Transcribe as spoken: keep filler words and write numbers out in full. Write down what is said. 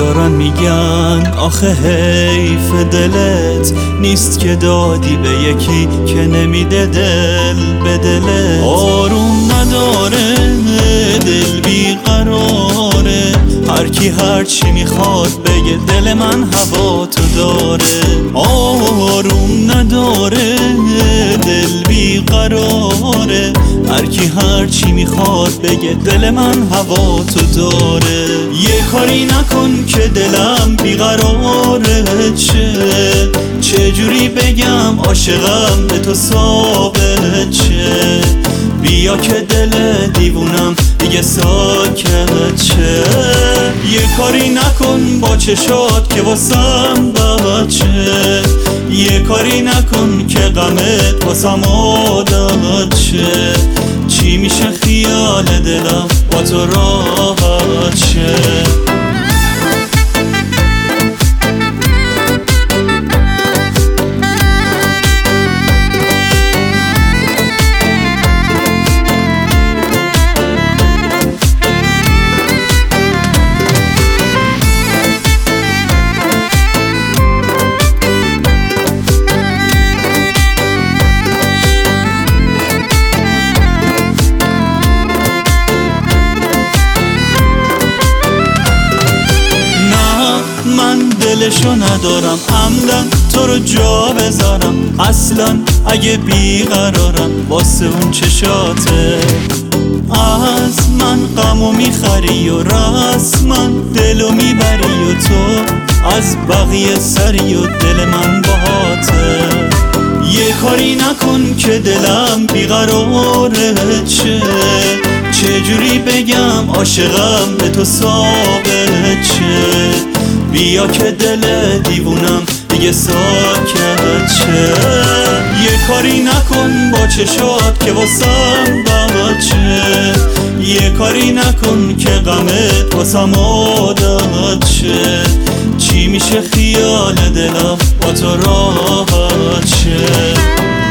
دارن میگن آخه حیف دلت نیست که دادی به یکی که نمیده دل به دلت. آروم نداره دل بیقراره، هر کی هر چی میخواد بگه دل من هوا تو داره. آروم نداره دل بیقراره، هر کی هر چی میخواد بگه دل من هوا تو داره. یه کاری نکن که دلم بیقراره، چه چه جوری بگم عاشقم به تو ثابت چه. بیا که دل دیوونم دیگه ساکت چه. یه کاری نکن با چشات که واسم بچه، یه کاری نکن که غمت واسم عادت چه. چی میشه خیال دلم با تو راحت چه. دلشو ندارم عمدن تو رو جا بذارم، اصلا اگه بیقرارم واسه اون چشاته. از من غمو میخری و رسما دلو میبری و تو از بقیه سری و دل من باهاته. یه کاری نکن که دلم بیقراره، چه چه جوری بگم عاشقم به تو ثابت چه. بیا که دل دیوونم دیگه ساکت چه. یه کاری نکن با چشات که واسم بچه، یه کاری نکن که غمت واسم عادت چه. چی میشه خیال دلم با تو راحت چه.